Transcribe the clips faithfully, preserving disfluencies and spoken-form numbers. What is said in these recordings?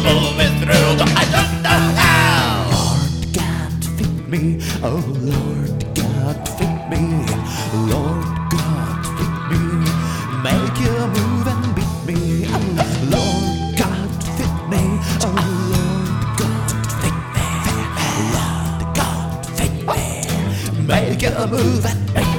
pull me through, but I don't know how. Lord God, feed me, oh Lord God, feed me, Lord God, feed me, make you move and beat me, oh Lord God, feed me, oh Lord God, feed me, Lord God, feed me, make you move and beat me.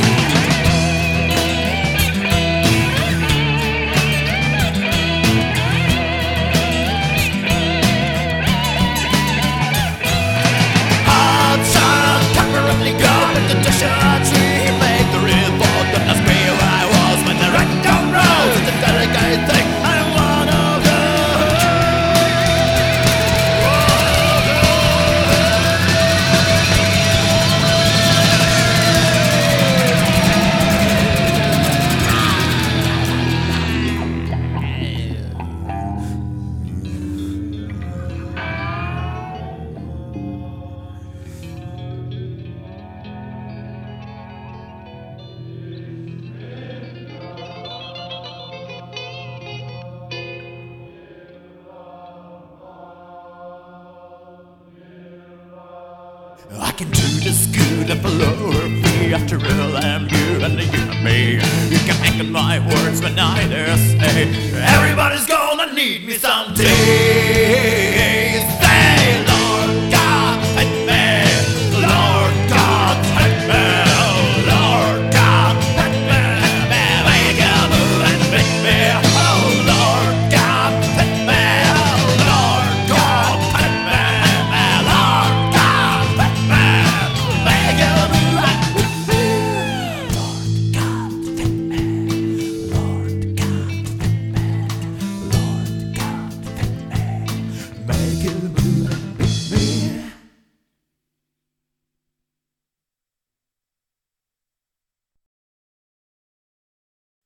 I can do this good and below free after all I'm you and you and me. You can make my words when I dare say everybody's gonna need me someday.